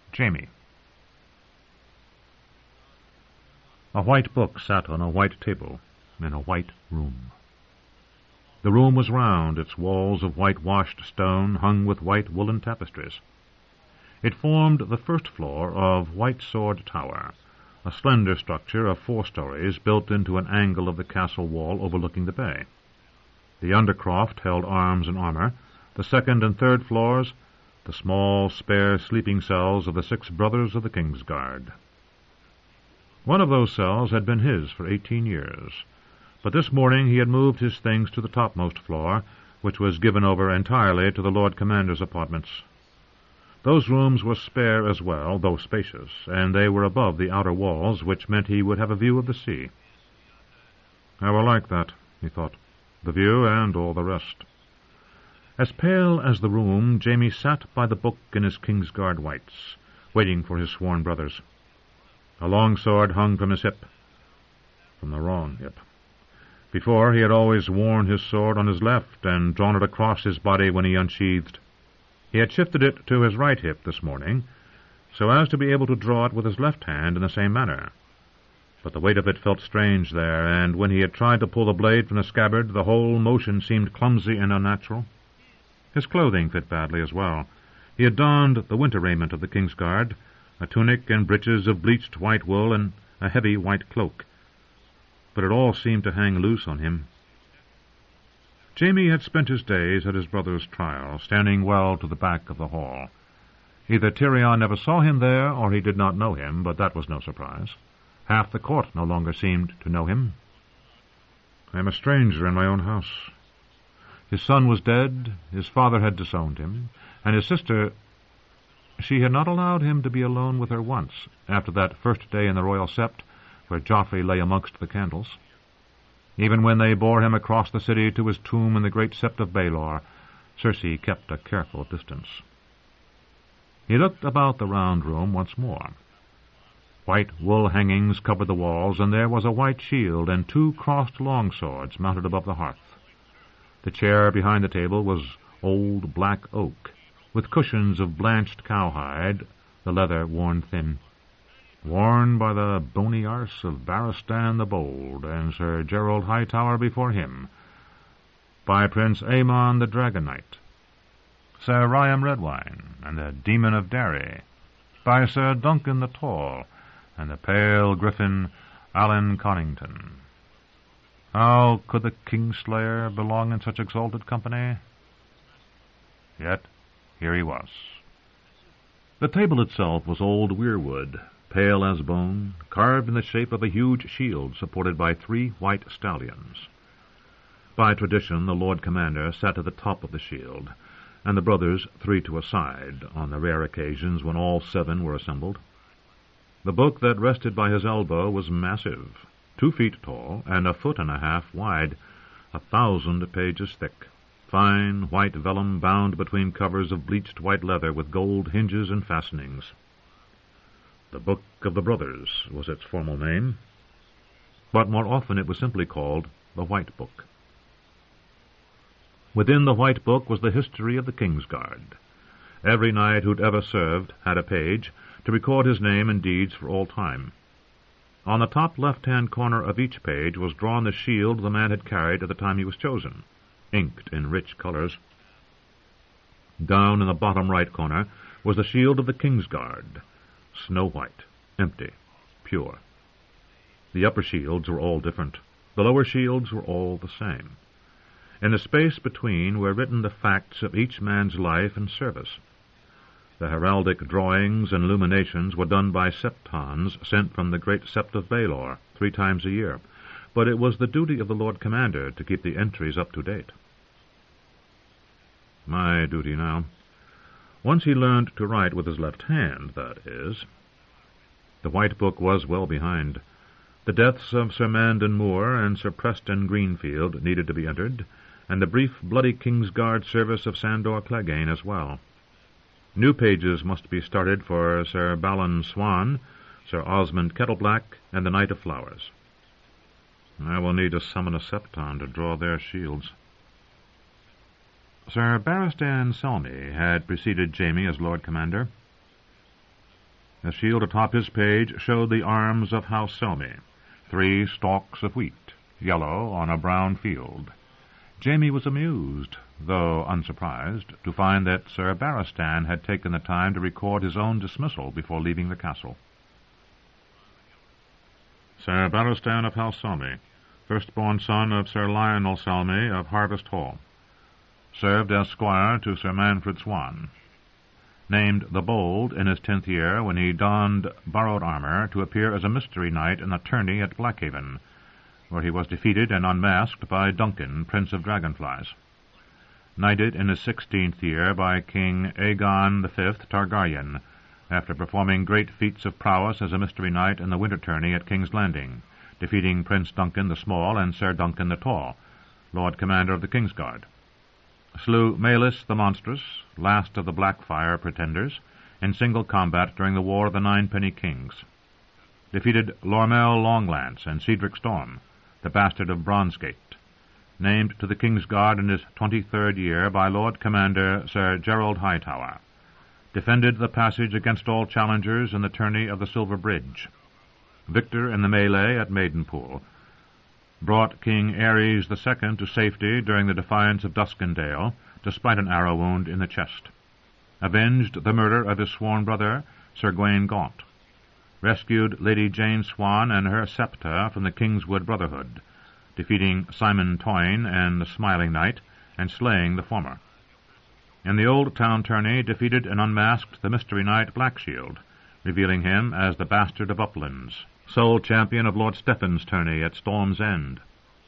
Jamie. A white book sat on a white table in a white room. The room was round, its walls of whitewashed stone hung with white woolen tapestries. It formed the first floor of White Sword Tower, a slender structure of 4 stories built into an angle of the castle wall overlooking the bay. The undercroft held arms and armour. The second and third floors, the small, spare sleeping cells of the 6 brothers of the King's Guard. One of those cells had been his for 18 years, but this morning he had moved his things to the topmost floor, which was given over entirely to the Lord Commander's apartments. Those rooms were spare as well, though spacious, and they were above the outer walls, which meant he would have a view of the sea. "I will like that," he thought, "the view and all the rest." As pale as the room, Jamie sat by the book in his King's Guard whites, waiting for his sworn brothers. A long sword hung from his hip, from the wrong hip. Before, he had always worn his sword on his left and drawn it across his body when he unsheathed. He had shifted it to his right hip this morning, so as to be able to draw it with his left hand in the same manner. But the weight of it felt strange there, and when he had tried to pull the blade from the scabbard, the whole motion seemed clumsy and unnatural. His clothing fit badly as well. He had donned the winter raiment of the King's Guard, a tunic and breeches of bleached white wool and a heavy white cloak. But it all seemed to hang loose on him. Jamie had spent his days at his brother's trial, standing well to the back of the hall. Either Tyrion never saw him there, or he did not know him, but that was no surprise. Half the court no longer seemed to know him. "I am a stranger in my own house." His son was dead, his father had disowned him, and his sister, she had not allowed him to be alone with her once, after that first day in the royal sept, where Joffrey lay amongst the candles. Even when they bore him across the city to his tomb in the great sept of Baelor, Cersei kept a careful distance. He looked about the round room once more. White wool hangings covered the walls, and there was a white shield and 2 crossed longswords mounted above the hearth. The chair behind the table was old black oak, with cushions of blanched cowhide, the leather worn thin. Worn by the bony arse of Barristan the Bold, and Sir Gerald Hightower before him, by Prince Aemon the Dragon Knight, Sir Ryam Redwine, and the Demon of Derry, by Sir Duncan the Tall, and the pale griffin Alan Connington. How could the Kingslayer belong in such exalted company? Yet here he was. The table itself was old weirwood, pale as bone, carved in the shape of a huge shield supported by 3 white stallions. By tradition, the Lord Commander sat at the top of the shield, and the brothers 3 to a side, on the rare occasions when all 7 were assembled. The book that rested by his elbow was massive, 2 feet tall, and 1.5 feet wide, 1,000 pages thick, fine white vellum bound between covers of bleached white leather with gold hinges and fastenings. The Book of the Brothers was its formal name, but more often it was simply called the White Book. Within the White Book was the history of the King's Guard. Every knight who'd ever served had a page to record his name and deeds for all time. On the top left-hand corner of each page was drawn the shield the man had carried at the time he was chosen, inked in rich colors. Down in the bottom right corner was the shield of the King's Guard, snow white, empty, pure. The upper shields were all different. The lower shields were all the same. In the space between were written the facts of each man's life and service. The heraldic drawings and illuminations were done by septons sent from the great sept of Baelor 3 times a year, but it was the duty of the Lord Commander to keep the entries up to date. My duty now. Once he learned to write with his left hand, that is. The White Book was well behind. The deaths of Sir Mandan Moore and Sir Preston Greenfield needed to be entered, and the brief bloody King's Guard service of Sandor Clegane as well. New pages must be started for Sir Balon Swan, Sir Osmond Kettleblack, and the Knight of Flowers. I will need to summon a septon to draw their shields. Sir Barristan Selmy had preceded Jamie as Lord Commander. The shield atop his page showed the arms of House Selmy, 3 stalks of wheat, yellow on a brown field. Jamie was amused, though unsurprised, to find that Sir Barristan had taken the time to record his own dismissal before leaving the castle. Sir Barristan of House Selmy, firstborn son of Sir Lionel Selmy of Harvest Hall, served as squire to Sir Manfred Swan. Named the Bold in his 10th year when he donned borrowed armor to appear as a mystery knight in the tourney at Blackhaven, where he was defeated and unmasked by Duncan, Prince of Dragonflies. Knighted in his 16th year by King Aegon V Targaryen, after performing great feats of prowess as a mystery knight in the winter tourney at King's Landing, defeating Prince Duncan the Small and Sir Duncan the Tall, Lord Commander of the Kingsguard. Slew Malus the Monstrous, last of the Blackfire pretenders, in single combat during the War of the Ninepenny Kings. Defeated Lormel Longlance and Cedric Storm, the bastard of Bronsgate. Named to the Kingsguard in his 23rd year by Lord Commander Sir Gerald Hightower. Defended the passage against all challengers in the tourney of the Silver Bridge. Victor in the melee at Maidenpool. Brought King Ares II to safety during the defiance of Duskendale, despite an arrow wound in the chest. Avenged the murder of his sworn brother, Sir Gawain Gaunt. Rescued Lady Jane Swan and her septa from the Kingswood Brotherhood, defeating Simon Toyne and the Smiling Knight, and slaying the former. In the Old Town tourney defeated and unmasked the mystery knight Blackshield, revealing him as the Bastard of Uplands, sole champion of Lord Stephen's tourney at Storm's End.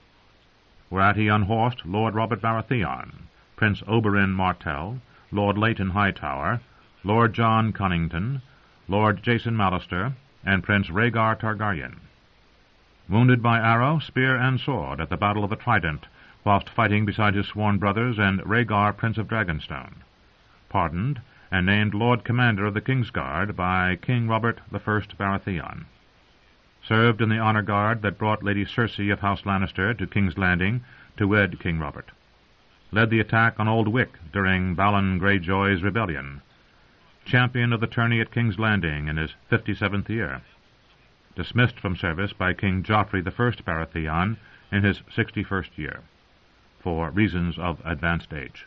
Whereat he unhorsed Lord Robert Baratheon, Prince Oberyn Martell, Lord Leighton Hightower, Lord John Connington, Lord Jason Mallister, and Prince Rhaegar Targaryen. Wounded by arrow, spear, and sword at the Battle of the Trident, whilst fighting beside his sworn brothers and Rhaegar, Prince of Dragonstone. Pardoned, and named Lord Commander of the Kingsguard by King Robert I Baratheon. Served in the honor guard that brought Lady Cersei of House Lannister to King's Landing to wed King Robert. Led the attack on Old Wick during Balon Greyjoy's rebellion. Champion of the tourney at King's Landing in his 57th year. Dismissed from service by King Joffrey I Baratheon in his 61st year, for reasons of advanced age.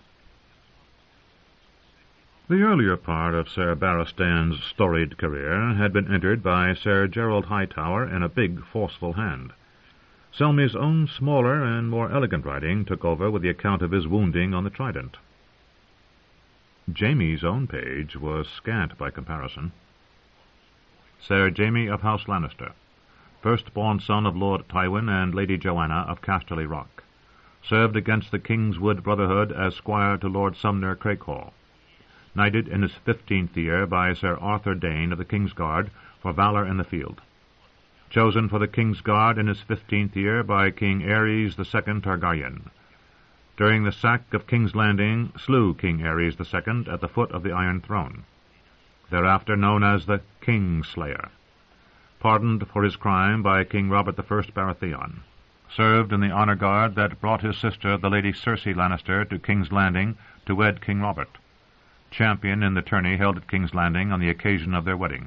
The earlier part of Sir Barristan's storied career had been entered by Sir Gerald Hightower in a big, forceful hand. Selmy's own smaller and more elegant writing took over with the account of his wounding on the Trident. Jamie's own page was scant by comparison. Sir Jamie of House Lannister, firstborn son of Lord Tywin and Lady Joanna of Casterly Rock, served against the Kingswood Brotherhood as squire to Lord Sumner Craighall. Knighted in his 15th year by Sir Arthur Dane of the Kingsguard for valour in the field. Chosen for the Kingsguard in his 15th year by King Ares II Targaryen. During the sack of King's Landing, slew King Ares II at the foot of the Iron Throne. Thereafter known as the Kingslayer. Pardoned for his crime by King Robert I Baratheon. Served in the honor guard that brought his sister, the Lady Cersei Lannister, to King's Landing to wed King Robert. Champion in the tourney held at King's Landing on the occasion of their wedding.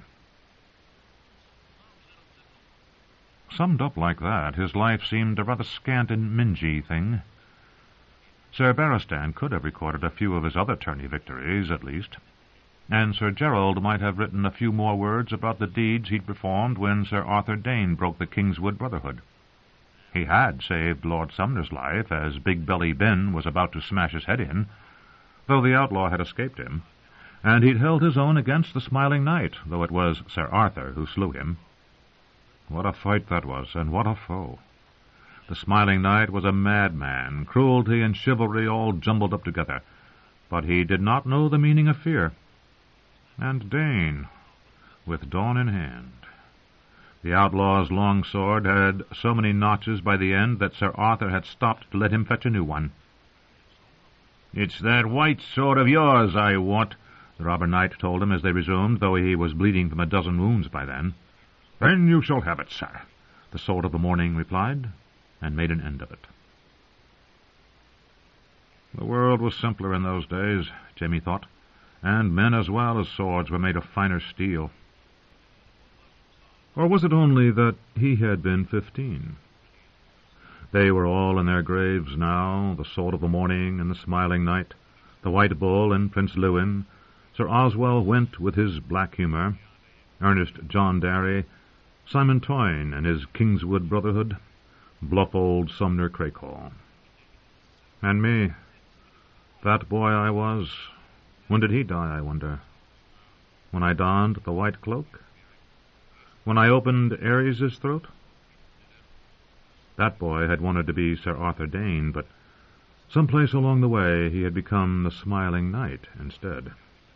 Summed up like that, his life seemed a rather scant and mingy thing. Sir Barristan could have recorded a few of his other tourney victories, at least, and Sir Gerald might have written a few more words about the deeds he'd performed when Sir Arthur Dane broke the Kingswood Brotherhood. He had saved Lord Sumner's life as Big Belly Ben was about to smash his head in, though the outlaw had escaped him, and he'd held his own against the Smiling Knight, though it was Sir Arthur who slew him. What a fight that was, and what a foe! The Smiling Knight was a madman, cruelty and chivalry all jumbled up together, but he did not know the meaning of fear. And Dane, with dawn in hand. The outlaw's long sword had so many notches by the end that Sir Arthur had stopped to let him fetch a new one. "It's that white sword of yours I want," the robber knight told him as they resumed, though he was bleeding from a dozen wounds by then. "Then you shall have it, sir," the Sword of the Morning replied, and made an end of it. The world was simpler in those days, Jamie thought, and men as well as swords were made of finer steel. Or was it only that he had been 15? They were all in their graves now, the Sword of the Morning and the Smiling Knight, the White Bull and Prince Lewin, Sir Oswell Went with his black humour, Ernest John Derry, Simon Toyne and his Kingswood Brotherhood, bluff old Sumner Cracall. And me, that boy I was, when did he die, I wonder? When I donned the white cloak? When I opened Ares's throat? That boy had wanted to be Sir Arthur Dane, but someplace along the way he had become the Smiling Knight instead.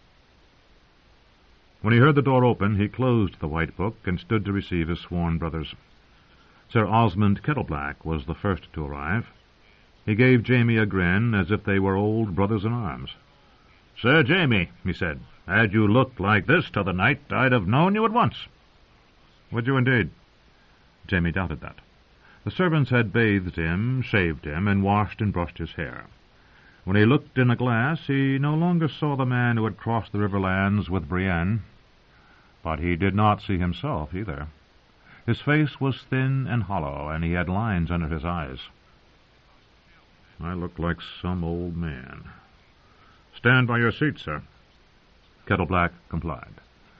When he heard the door open, he closed the white book and stood to receive his sworn brothers. Sir Osmond Kettleblack was the first to arrive. He gave Jamie a grin as if they were old brothers-in-arms. "Sir Jamie," he said, "had you looked like this t'other night, I'd have known you at once." "Would you indeed?" Jamie doubted that. The servants had bathed him, shaved him, and washed and brushed his hair. When he looked in a glass, he no longer saw the man who had crossed the riverlands with Brienne. But he did not see himself either. His face was thin and hollow, and he had lines under his eyes. "I look like some old man." "Stand by your seat, sir." Kettleblack complied.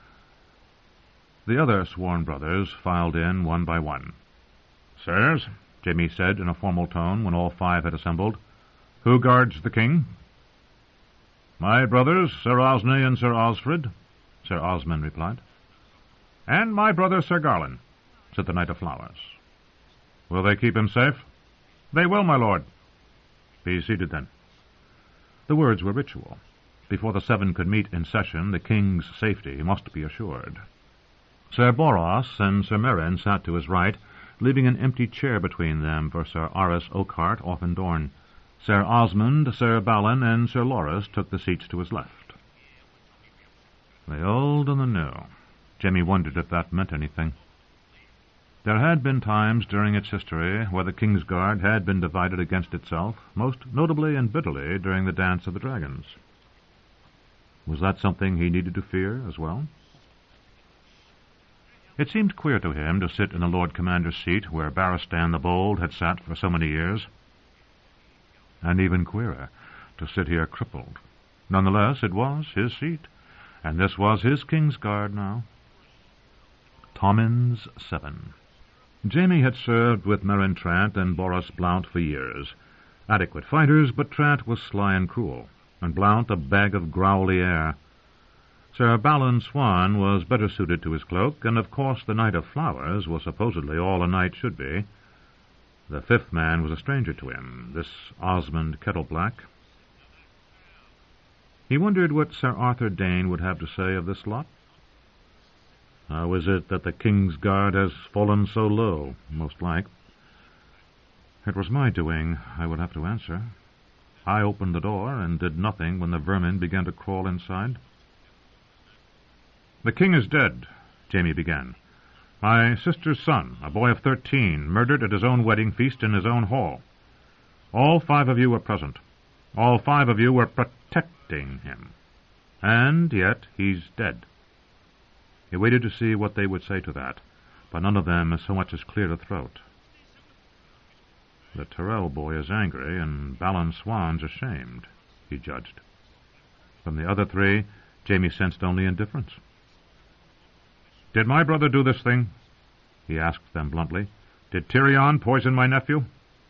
The other sworn brothers filed in one by one. "Sirs," Jamie said in a formal tone when all 5 had assembled, "who guards the king?" "My brothers, Sir Osney and Sir Osfred," Sir Osmond replied. "And my brother Sir Garland," said the Knight of Flowers. "Will they keep him safe?" "They will, my lord." "Be seated, then." The words were ritual. Before the 7 could meet in session, the king's safety must be assured. Sir Boros and Sir Meryn sat to his right, leaving an empty chair between them for Sir Arras Oakhart, Orphan-Dorn. Sir Osmond, Sir Balin, and Sir Loras took the seats to his left. The old and the new. Jamie wondered if that meant anything. There had been times during its history where the Kingsguard had been divided against itself, most notably and bitterly during the Dance of the Dragons. Was that something he needed to fear as well? It seemed queer to him to sit in the Lord Commander's seat where Barristan the Bold had sat for so many years. And even queerer to sit here crippled. Nonetheless, it was his seat, and this was his Kingsguard now. Tommen's 7. Jamie had served with Meryn Trant and Boros Blount for years. Adequate fighters, but Trant was sly and cruel, and Blount a bag of growly air. Sir Balin Swan was better suited to his cloak, and of course the Knight of Flowers was supposedly all a knight should be. The 5th man was a stranger to him, this Osmond Kettleblack. He wondered what Sir Arthur Dane would have to say of this lot. How is it that the Kingsguard has fallen so low, most like? It was my doing, I would have to answer. I opened the door and did nothing when the vermin began to crawl inside. "The king is dead," Jamie began. "My sister's son, a boy of 13, murdered at his own wedding feast in his own hall. All 5 of you were present. All 5 of you were protecting him. And yet he's dead." He waited to see what they would say to that, but none of them so much as cleared a throat. The Tyrrell boy is angry, and Balin Swan's ashamed, he judged. From the other 3, Jamie sensed only indifference. "Did my brother do this thing?" he asked them bluntly. "Did Tyrion poison my nephew?"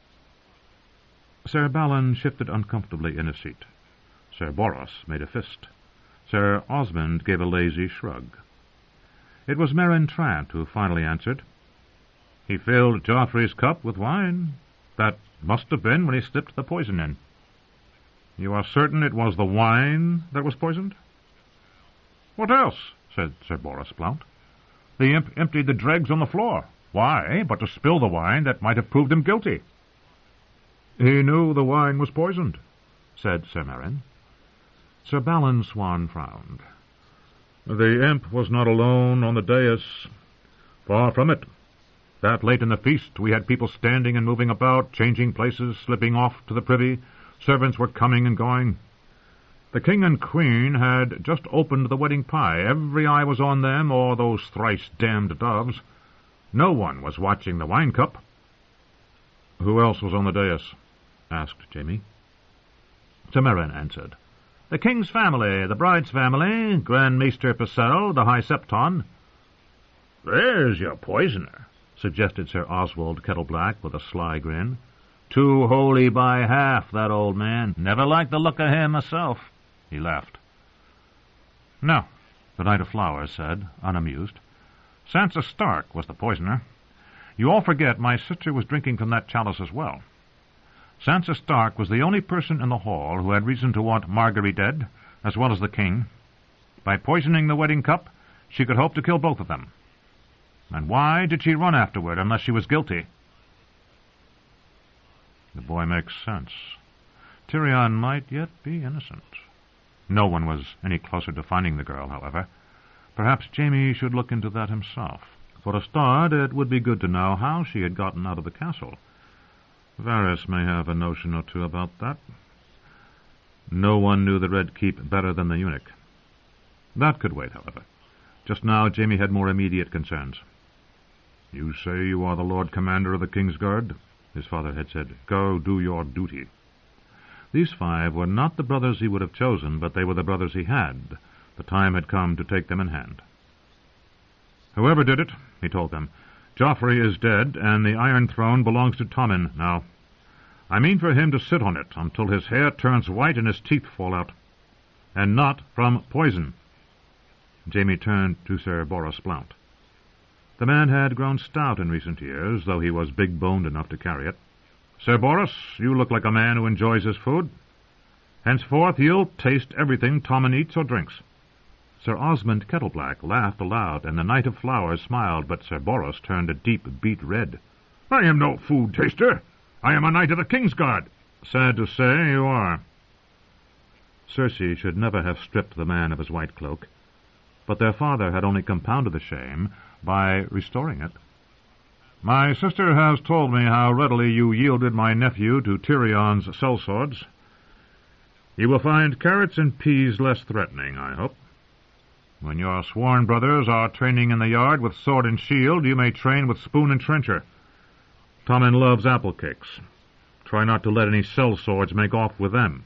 Sir Balin shifted uncomfortably in his seat. Sir Boros made a fist. Sir Osmond gave a lazy shrug. It was Meryn Trant who finally answered. "He filled Joffrey's cup with wine. That must have been when he slipped the poison in." "You are certain it was the wine that was poisoned?" "What else?" said Sir Boros Blount. "The imp emptied the dregs on the floor. Why, but to spill the wine that might have proved him guilty." "He knew the wine was poisoned," said Sir Meryn. Sir Balin Swan frowned. "The imp was not alone on the dais. Far from it. That late in the feast we had people standing and moving about, changing places, slipping off to the privy. Servants were coming and going. The king and queen had just opened the wedding pie. Every eye was on them, or those thrice-damned doves. No one was watching the wine-cup. Who else was on the dais? Asked Jamie. Sir Merrin answered. The king's family, the bride's family, Grand Maester Purcell, the High Septon. There's your poisoner, suggested Sir Oswald Kettleblack with a sly grin. Too holy by half, that old man. Never liked the look of him myself. He laughed. No, the Knight of Flowers said, unamused. Sansa Stark was the poisoner. You all forget my sister was drinking from that chalice as well. Sansa Stark was the only person in the hall who had reason to want Margaery dead, as well as the king. By poisoning the wedding cup, she could hope to kill both of them. And why did she run afterward unless she was guilty? The boy makes sense. Tyrion might yet be innocent. No one was any closer to finding the girl, however. Perhaps Jamie should look into that himself. For a start, it would be good to know how she had gotten out of the castle. Varys may have a notion or two about that. No one knew the Red Keep better than the eunuch. That could wait, however. Just now, Jamie had more immediate concerns. You say you are the Lord Commander of the King's Guard? His father had said. Go do your duty. These 5 were not the brothers he would have chosen, but they were the brothers he had. The time had come to take them in hand. Whoever did it, he told them, Joffrey is dead, and the Iron Throne belongs to Tommen now. I mean for him to sit on it until his hair turns white and his teeth fall out. And not from poison. Jamie turned to Sir Boros Blount. The man had grown stout in recent years, though he was big-boned enough to carry it. Sir Boros, you look like a man who enjoys his food. Henceforth you'll taste everything Tommen eats or drinks. Sir Osmond Kettleblack laughed aloud, and the Knight of Flowers smiled, but Sir Boros turned a deep beet red. I am no food taster. I am a Knight of the King's Guard. Sad to say, you are. Cersei should never have stripped the man of his white cloak, but their father had only compounded the shame by restoring it. My sister has told me how readily you yielded my nephew to Tyrion's sellswords. You will find carrots and peas less threatening, I hope. When your sworn brothers are training in the yard with sword and shield, you may train with spoon and trencher. Tommen loves apple cakes. Try not to let any sellswords make off with them.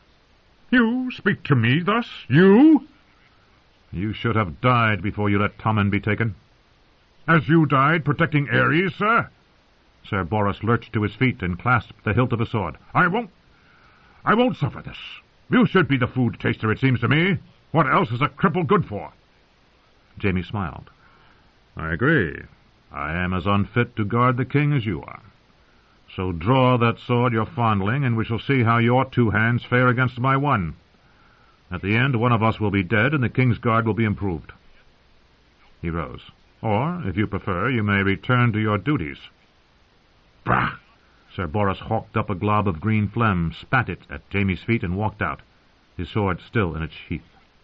You speak to me thus? You? You should have died before you let Tommen be taken. As you died protecting Aerys, sir? Sir Boros lurched to his feet and clasped the hilt of his sword. I won't suffer this. You should be the food taster, it seems to me. What else is a cripple good for? Jamie smiled. I agree. I am as unfit to guard the king as you are. So draw that sword you're fondling, and we shall see how your 2 hands fare against my 1. At the end, one of us will be dead, and the king's guard will be improved. He rose. Or, if you prefer, you may return to your duties. Bah! Sir Boros hawked up a glob of green phlegm, spat it at Jamie's feet, and walked out, his sword still in its sheath.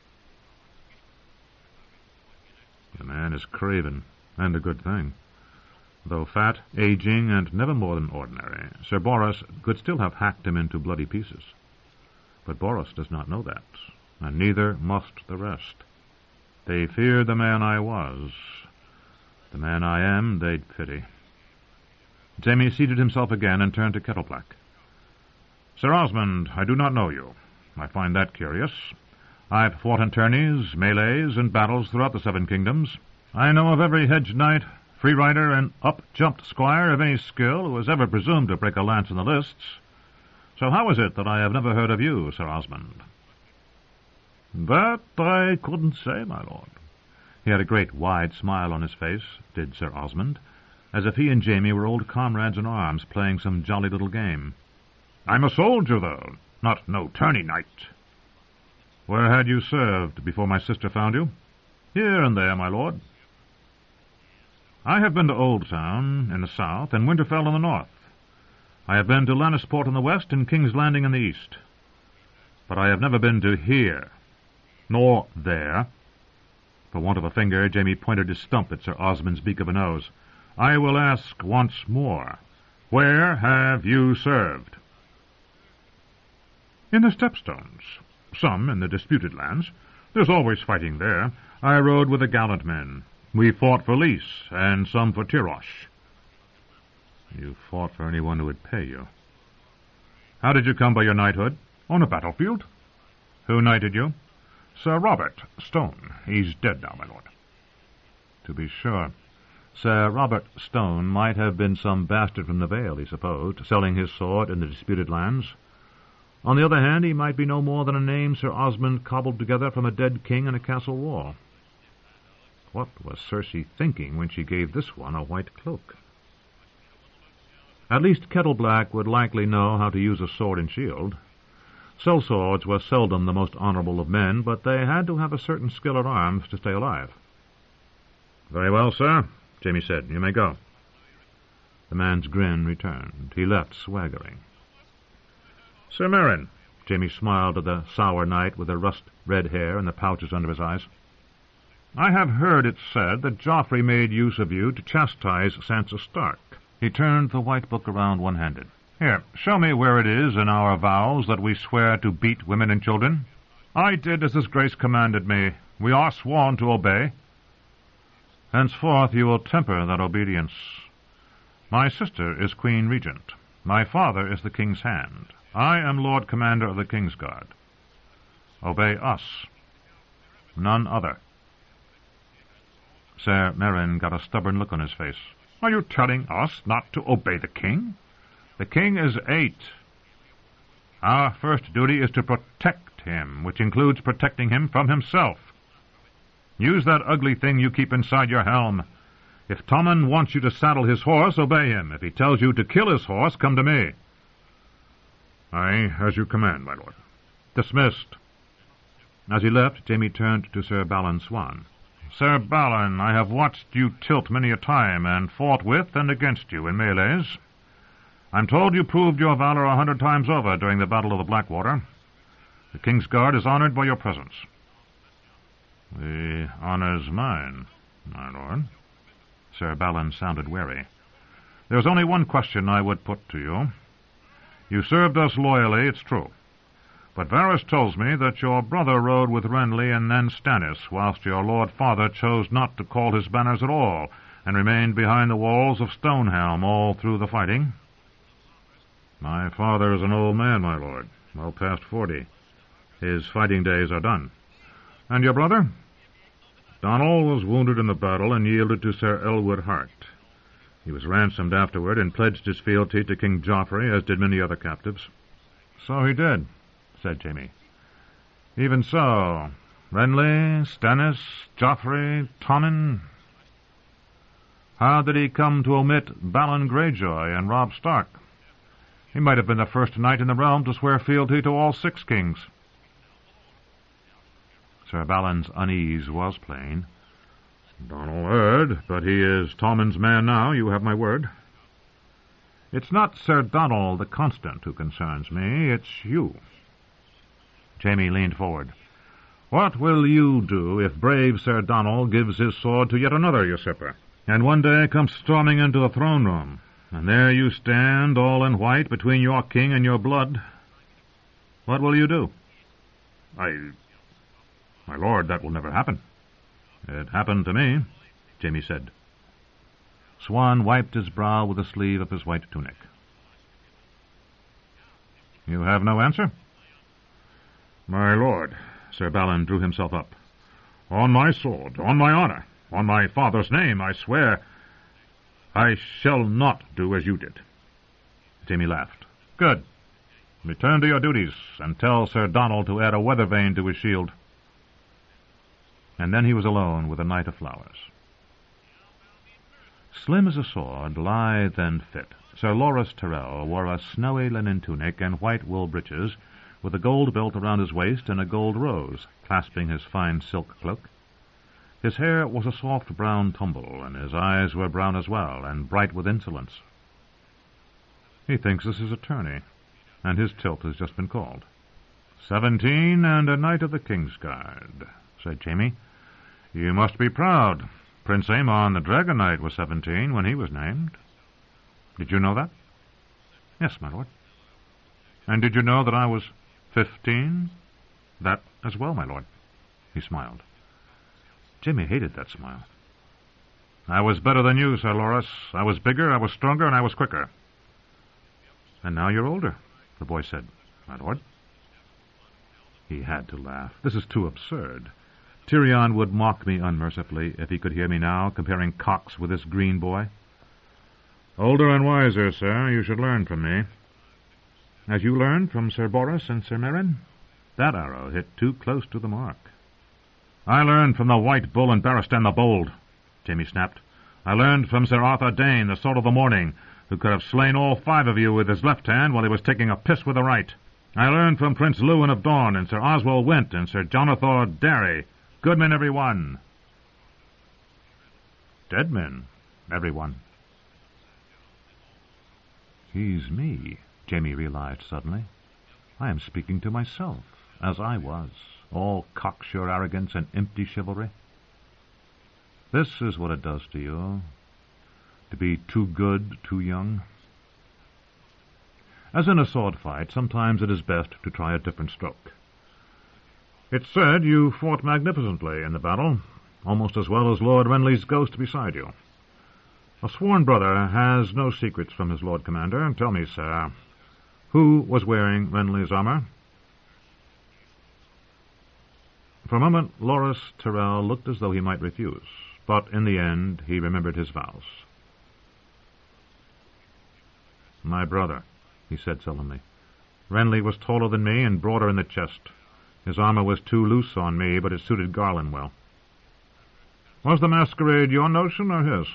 The man is craven, and a good thing. Though fat, aging, and never more than ordinary, Sir Boros could still have hacked him into bloody pieces. But Boros does not know that, and neither must the rest. They feared the man I was. The man I am they'd pity. Jamie seated himself again and turned to Kettleblack. Sir Osmond, I do not know you. I find that curious. I've fought in tourneys, melees, and battles throughout the 7 kingdoms. I know of every hedge knight, free rider, and up-jumped squire of any skill who has ever presumed to break a lance in the lists. So how is it that I have never heard of you, Sir Osmond? That I couldn't say, my lord. He had a great wide smile on his face, did Sir Osmond, as if he and Jamie were old comrades in arms playing some jolly little game. I'm a soldier, though, not no tourney knight. Where had you served before my sister found you? Here and there, my lord. I have been to Oldtown in the south and Winterfell in the north. I have been to Lannisport in the west and King's Landing in the east. But I have never been to here, nor there. For want of a finger, Jamie pointed his stump at Sir Osmond's beak of a nose. I will ask once more, where have you served? In the Stepstones. Some in the disputed lands. There's always fighting there. I rode with the gallant men. We fought for Lys, and some for Tirosh. You fought for anyone who would pay you. How did you come by your knighthood? On a battlefield. Who knighted you? Sir Robert Stone. He's dead now, my lord. To be sure. Sir Robert Stone might have been some bastard from the Vale, he supposed, selling his sword in the disputed lands. On the other hand, he might be no more than a name Sir Osmond cobbled together from a dead king in a castle wall. What was Circe thinking when she gave this one a white cloak? At least Kettleblack would likely know how to use a sword and shield. Sellswords were seldom the most honorable of men, but they had to have a certain skill at arms to stay alive. Very well, sir, Jamie said. You may go. The man's grin returned. He left, swaggering. Sir Merrin, Jamie smiled at the sour knight with the rust-red hair and the pouches under his eyes. I have heard it said that Joffrey made use of you to chastise Sansa Stark. He turned the white book around one-handed. Here, show me where it is in our vows that we swear to beat women and children. I did as his grace commanded me. We are sworn to obey. Henceforth you will temper that obedience. My sister is Queen Regent. My father is the King's Hand. I am Lord Commander of the King's Guard. Obey us. None other. Sir Merrin got a stubborn look on his face. Are you telling us not to obey the king? The king is 8. Our first duty is to protect him, which includes protecting him from himself. Use that ugly thing you keep inside your helm. If Tommen wants you to saddle his horse, obey him. If he tells you to kill his horse, come to me. Aye, as you command, my lord. Dismissed. As he left, Jamie turned to Sir Balin Swan. Sir Balin, I have watched you tilt many a time, and fought with and against you in melees. I'm told you proved your valor 100 times over during the Battle of the Blackwater. The King's Guard is honored by your presence. The honor's mine, my lord. Sir Balin sounded wary. There's only one question I would put to you. You served us loyally, it's true. But Varys tells me that your brother rode with Renly and then Stannis, whilst your lord father chose not to call his banners at all, and remained behind the walls of Stonehelm all through the fighting. My father is an old man, my lord, well past 40. His fighting days are done. And your brother? Donald was wounded in the battle and yielded to Sir Elwood Hart. He was ransomed afterward and pledged his fealty to King Joffrey, as did many other captives. So he did, said Jamie. Even so, Renly, Stannis, Joffrey, Tommen. How did he come to omit Balon Greyjoy and Robb Stark? He might have been the first knight in the realm to swear fealty to all 6 kings. Sir Balin's unease was plain. Donald heard, but he is Tommen's man now, you have my word. It's not Sir Donald the Constant who concerns me, it's you. Jamie leaned forward. What will you do if brave Sir Donald gives his sword to yet another usurper, and one day comes storming into the throne room, and there you stand, all in white, between your king and your blood? What will you do? My lord, that will never happen. It happened to me, Jamie said. Swan wiped his brow with the sleeve of his white tunic. You have no answer? My lord, Sir Balin drew himself up. On my sword, on my honor, on my father's name, I swear, I shall not do as you did. Jamie laughed. Good. Return to your duties, and tell Sir Donald to add a weather vane to his shield. And then he was alone with a Knight of Flowers. Slim as a sword, lithe and fit, Sir Loras Tyrell wore a snowy linen tunic and white wool breeches, with a gold belt around his waist and a gold rose clasping his fine silk cloak. His hair was a soft brown tumble, and his eyes were brown as well, and bright with insolence. He thinks this is a tourney, and his tilt has just been called. 17 and a Knight of the King's Guard, said Jamie. You must be proud. Prince Aemon the Dragon Knight was 17 when he was named. Did you know that? Yes, my lord. And did you know that I was 15? That as well, my lord. He smiled. Jimmy hated that smile. I was better than you, Sir Loras. I was bigger, I was stronger, and I was quicker. And now you're older, the boy said. My lord. He had to laugh. This is too absurd. Tyrion would mock me unmercifully if he could hear me now, comparing Cox with this green boy. Older and wiser, sir, you should learn from me. As you learned from Sir Boros and Sir Meryn? That arrow hit too close to the mark. I learned from the White Bull and Barristan the Bold, Jaime snapped. I learned from Sir Arthur Dane, the Sword of the Morning, who could have slain all 5 of you with his left hand while he was taking a piss with the right. I learned from Prince Lewin of Dorne and Sir Oswald Went and Sir Jonathor Darry. Good men, every one. Dead men, every one. He's me, Jaime realized suddenly. I am speaking to myself, as I was, all cocksure arrogance and empty chivalry. This is what it does to you, to be too good, too young. As in a sword fight, sometimes it is best to try a different stroke. It's said you fought magnificently in the battle, almost as well as Lord Renly's ghost beside you. A sworn brother has no secrets from his Lord Commander. Tell me, sir, who was wearing Renly's armor? For a moment, Loras Tyrell looked as though he might refuse, but in the end he remembered his vows. My brother, he said sullenly. Renly was taller than me and broader in the chest. His armor was too loose on me, but it suited Garland well. Was the masquerade your notion or his?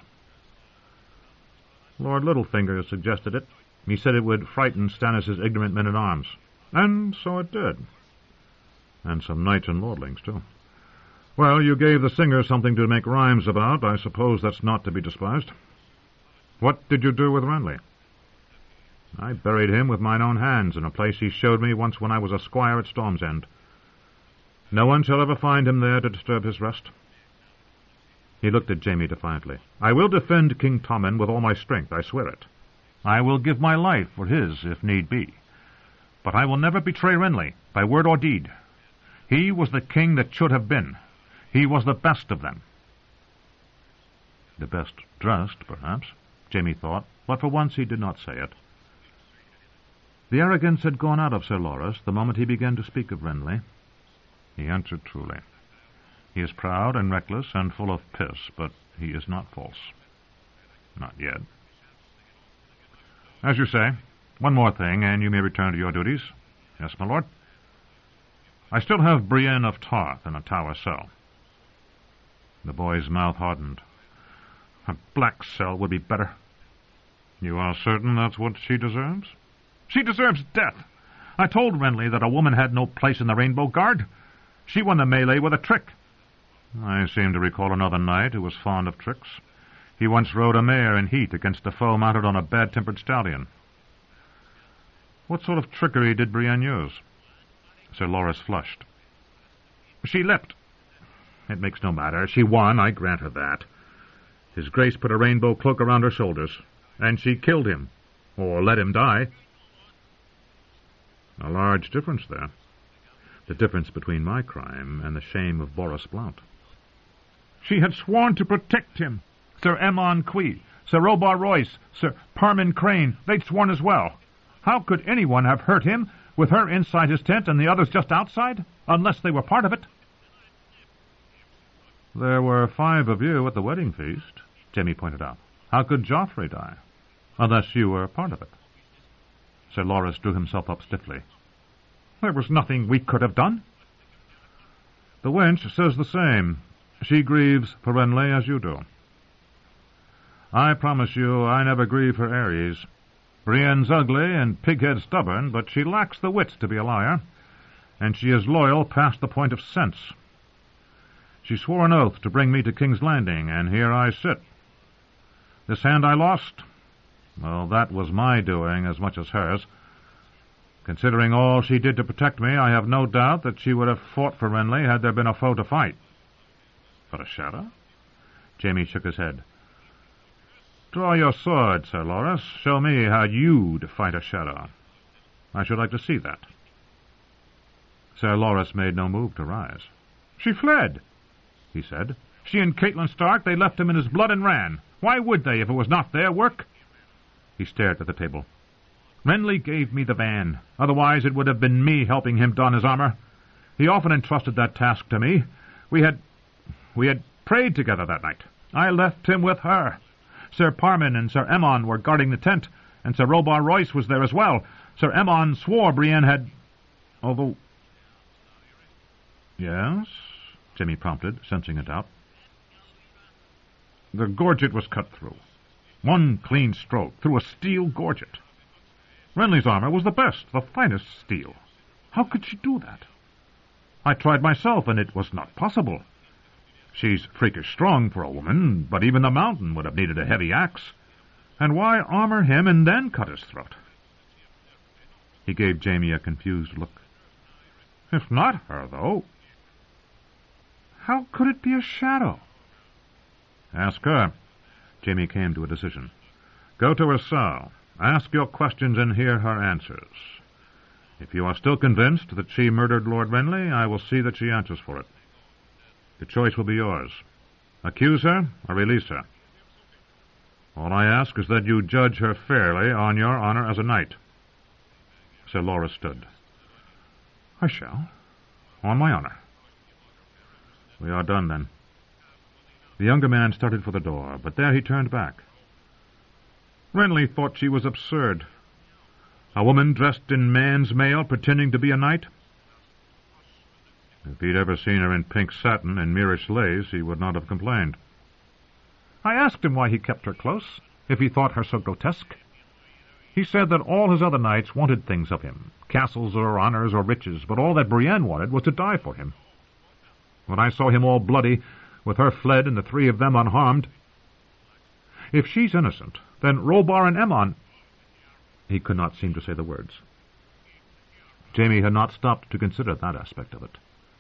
Lord Littlefinger suggested it. He said it would frighten Stannis' ignorant men-at-arms. And so it did. And some knights and lordlings, too. Well, you gave the singer something to make rhymes about. I suppose that's not to be despised. What did you do with Renly? I buried him with mine own hands in a place he showed me once when I was a squire at Storm's End. No one shall ever find him there to disturb his rest. He looked at Jaime defiantly. I will defend King Tommen with all my strength, I swear it. I will give my life for his, if need be. But I will never betray Renly, by word or deed. He was the king that should have been. He was the best of them. The best dressed, perhaps, Jaime thought, but for once he did not say it. The arrogance had gone out of Sir Loras the moment he began to speak of Renly. He answered truly. He is proud and reckless and full of piss, but he is not false. Not yet. As you say, one more thing, and you may return to your duties. Yes, my lord? I still have Brienne of Tarth in a tower cell. The boy's mouth hardened. A black cell would be better. You are certain that's what she deserves? She deserves death. I told Renly that a woman had no place in the Rainbow Guard. She won the melee with a trick. I seem to recall another knight who was fond of tricks. He once rode a mare in heat against a foe mounted on a bad-tempered stallion. What sort of trickery did Brienne use? Sir Loras flushed. She leapt. It makes no matter. She won, I grant her that. His Grace put a rainbow cloak around her shoulders, and she killed him, or let him die. A large difference there. The difference between my crime and the shame of Boros Blount. She had sworn to protect him. Sir Aemon Quee, Sir Robar Royce, Sir Parman Crane, they'd sworn as well. How could anyone have hurt him with her inside his tent and the others just outside, unless they were part of it? There were 5 of you at the wedding feast, Jaime pointed out. How could Joffrey die, unless you were part of it? Sir Loras drew himself up stiffly. There was nothing we could have done. The wench says the same. She grieves for Renly as you do. I promise you I never grieve for Ares. Brienne's ugly and pig-head stubborn, but she lacks the wits to be a liar, and she is loyal past the point of sense. She swore an oath to bring me to King's Landing, and here I sit. This hand I lost, well, that was my doing as much as hers. Considering all she did to protect me, I have no doubt that she would have fought for Renly had there been a foe to fight. For a shadow? Jaime shook his head. Draw your sword, Sir Loras. Show me how you'd fight a shadow. I should like to see that. Sir Loras made no move to rise. She fled, he said. She and Caitlin Stark, they left him in his blood and ran. Why would they, if it was not their work? He stared at the table. Renly gave me the van. Otherwise it would have been me helping him don his armor. He often entrusted that task to me. We had prayed together that night. I left him with her. Sir Parmin and Sir Aemon were guarding the tent, and Sir Robar Royce was there as well. Sir Aemon swore Brienne had... Although... Yes? Jaime prompted, sensing a doubt. The gorget was cut through. One clean stroke, through a steel gorget. Renly's armor was the best, the finest steel. How could she do that? I tried myself, and it was not possible. She's freakish strong for a woman, but even the mountain would have needed a heavy axe. And why armor him and then cut his throat? He gave Jaime a confused look. If not her, though, how could it be a shadow? Ask her. Jaime came to a decision. Go to her cell. Ask your questions and hear her answers. If you are still convinced that she murdered Lord Renly, I will see that she answers for it. The choice will be yours. Accuse her or release her. All I ask is that you judge her fairly on your honor as a knight. Sir Loras stood. I shall, on my honor. We are done, then. The younger man started for the door, but there he turned back. Renly thought she was absurd. A woman dressed in man's mail pretending to be a knight? If he'd ever seen her in pink satin and Mirish lace, he would not have complained. I asked him why he kept her close, if he thought her so grotesque. He said that all his other knights wanted things of him, castles or honors or riches, but all that Brienne wanted was to die for him. When I saw him all bloody, with her fled and the three of them unharmed, if she's innocent, then Robar and Aemon... He could not seem to say the words. Jaime had not stopped to consider that aspect of it.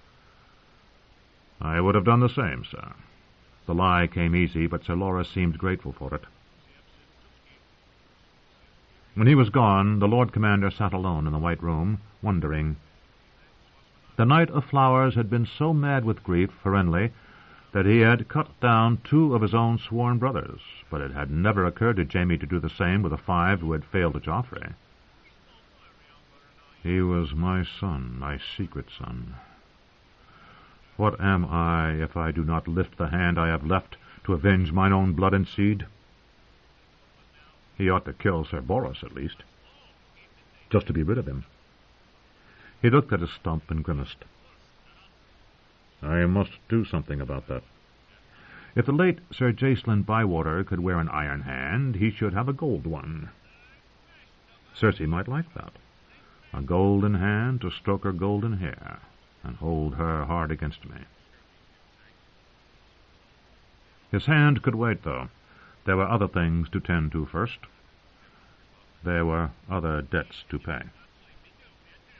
I would have done the same, sir. The lie came easy, but Sir Loras seemed grateful for it. When he was gone, the Lord Commander sat alone in the White Room, wondering. The Knight of Flowers had been so mad with grief for Renly that he had cut down 2 of his own sworn brothers, but it had never occurred to Jaime to do the same with the 5 who had failed to Joffrey. He was my son, my secret son. What am I if I do not lift the hand I have left to avenge mine own blood and seed? He ought to kill Sir Boros, at least, just to be rid of him. He looked at his stump and grimaced. I must do something about that. If the late Sir Jacelyn Bywater could wear an iron hand, he should have a gold one. Cersei might like that. A golden hand to stroke her golden hair and hold her hard against me. His hand could wait, though. There were other things to tend to first. There were other debts to pay.